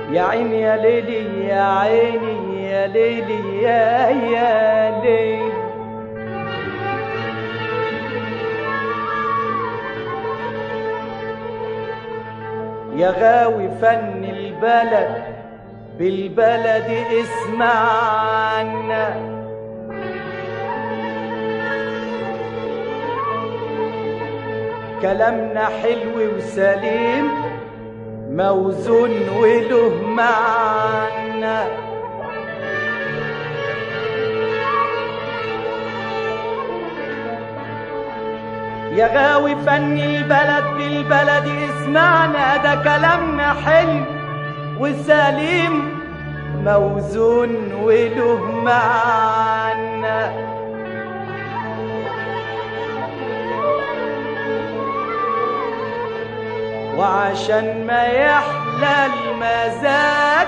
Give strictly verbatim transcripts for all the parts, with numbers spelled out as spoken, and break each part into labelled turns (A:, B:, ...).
A: يا عيني يا ليلي يا عيني يا ليلي يا يا ليلي. يا غاوي فن البلد بالبلد اسمعنا، كلامنا حلو وسليم موزون وله معنى. يا غاوي فن البلد بالبلد اسمعنا، ده كلامنا حلو وسليم موزون وله معنى. وعشان ما يحلى المزاج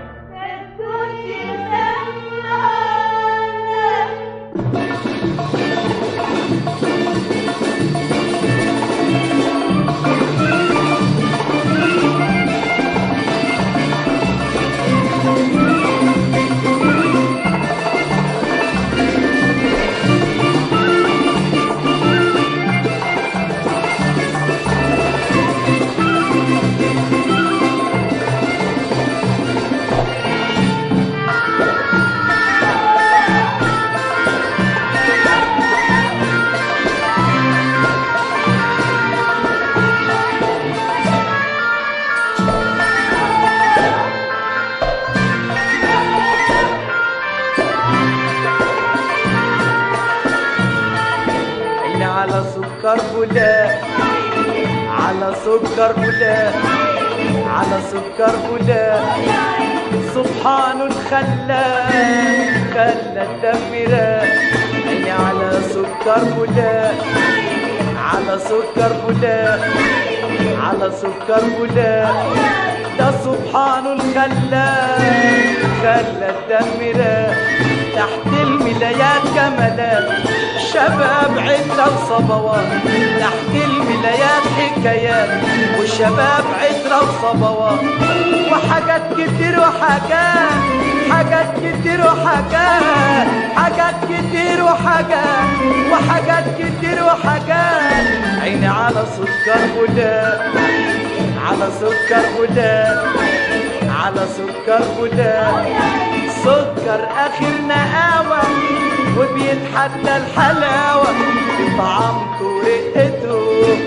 A: على سكر بولا، على سكر بولا، على سكر بولا. سبحان الخلاق خلى الدم راق. عيني على سكر بولا، على سكر بولا، على سكر بولا. ده سبحان الخلاق خلى الدم راق. تحت الملايات جمالات شباب عترة وصبوات، تحت الملايات حكايات والشباب عترة وصبوات. وحاجات كتير وحاجات، حاجات كتير وحاجات، حاجات كتير وحاجات، وحاجات كتير وحاجات. عيني على سكر بولا، على سكر بولا، على سكر بولا. سكر آخر نقاوة وبيتحدى الحلاوة بطعامته ورقته.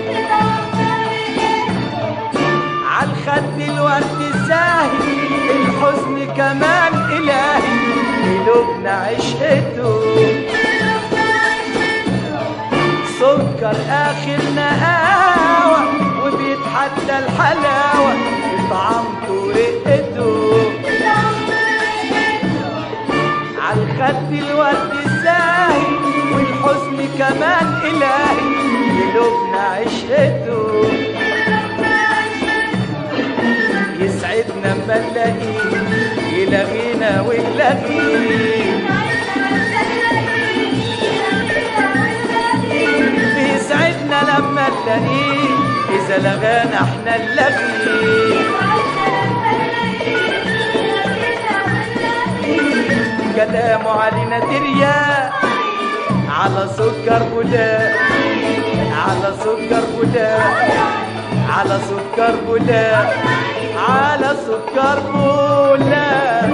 A: عالخد الورد ساهي الحزن كمان إلهي قلوبنا عشقته. سكر آخر نقاوة وبيتحدى الحلاوة بطعامته ورقته. عالخد الورد ساهي والحزن كمان إلهي قلوبنا عشقته. يسعدنا اما نلاقيه يلاغينا ونلاغيه، بيسعدنا لما نلاقيه إذا لغانا احنا نلاغيه. كلامه علينا ترياق على سكر بولا، على سكر بولا، على سكر بولا، على سكر بولا.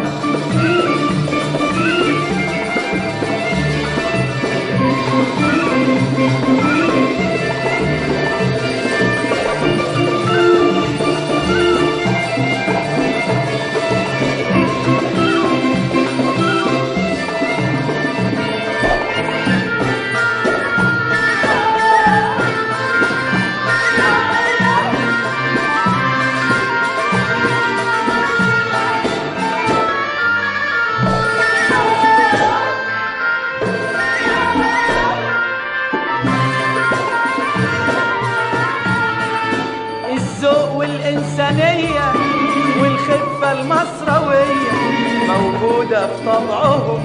A: والإنسانية والخفة المصروية موجودة في طبعهم،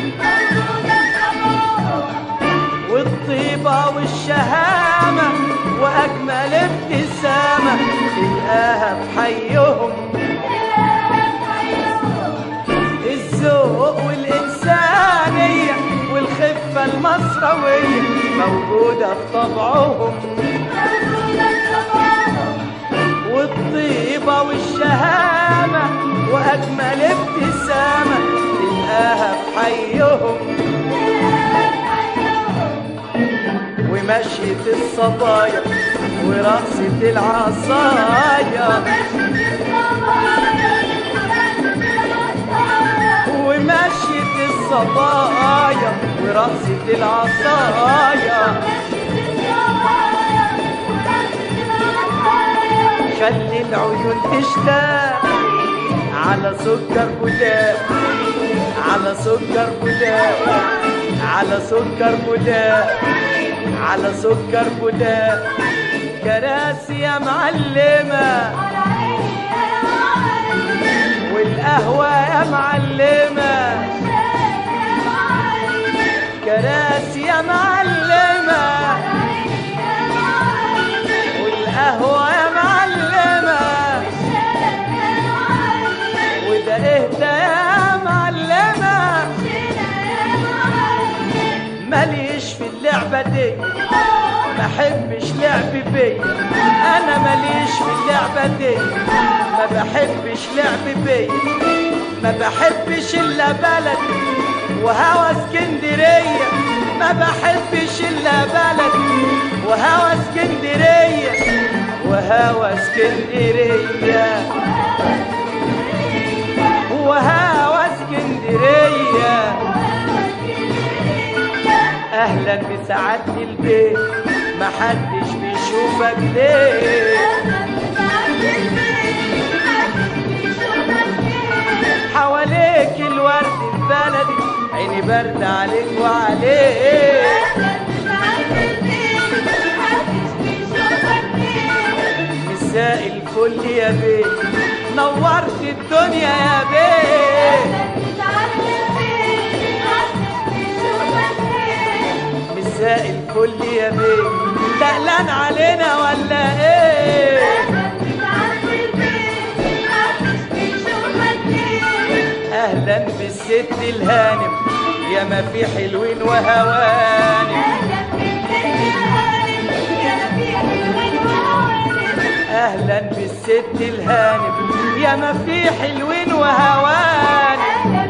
A: والطيبة والشهامة وأجمل ابتسامة تلقاها في حيهم. موجودة في طبعهم، والطيبة والشهامة وأجمل ابتسامة تلقاها في حيهم، ومشية الصبايا ورقصة العصايا، ومشية الصبايا ورقصة العصايا، خلي العيون تشتاق على سكر بوداق، على سكر بوداق، على سكر بوداق، على سكر بوداق، كراسي يا معلمة والقهوة يا معلمة، كراسي يا معلمة والقهوة يا معلمة، وده اهدى يا معلمة، ماليش في اللعبة دي، ما بحبش لعب بي، انا ماليش في اللعبة دي، ما بحبش لعب بي، ما بحبش الا بلدي وهوى اسكندرية، ما بحبش الا بلدي وهوى اسكندرية، وهوى اسكندرية، وهوى اسكندرية. اهلا بسعادة البيت، محدش بيشوفك ليه، حواليك الورد البلدي عيني برد عليك وعليك، مساء الفل يا بيه، نورت الدنيا يا بيه، مساء الفل يا بيه، تقلان علينا ولا ايه؟ اهلا بالست الهانم يا ما في حلوين وهوانم، اهلا بالست الهانم يا ما في حلوين وهوانم،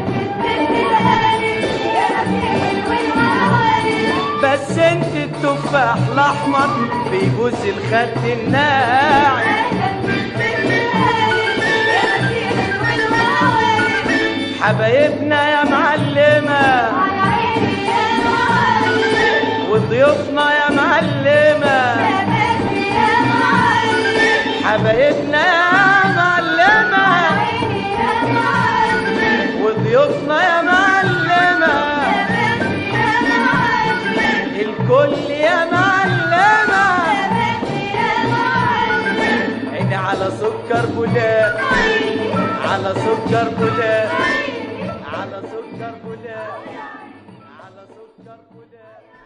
A: بس انت التفاح الاحمر بيبوس الخد الناعم، حبايبنا يا معلمة وضيوفنا يا معلمة، حبايبنا يا معلمة وضيوفنا يا معلمة، الكل يا معلمة، عيني على سكر بوداق، على سكر بوداق، على سكر بوداق، على سكر بوداق.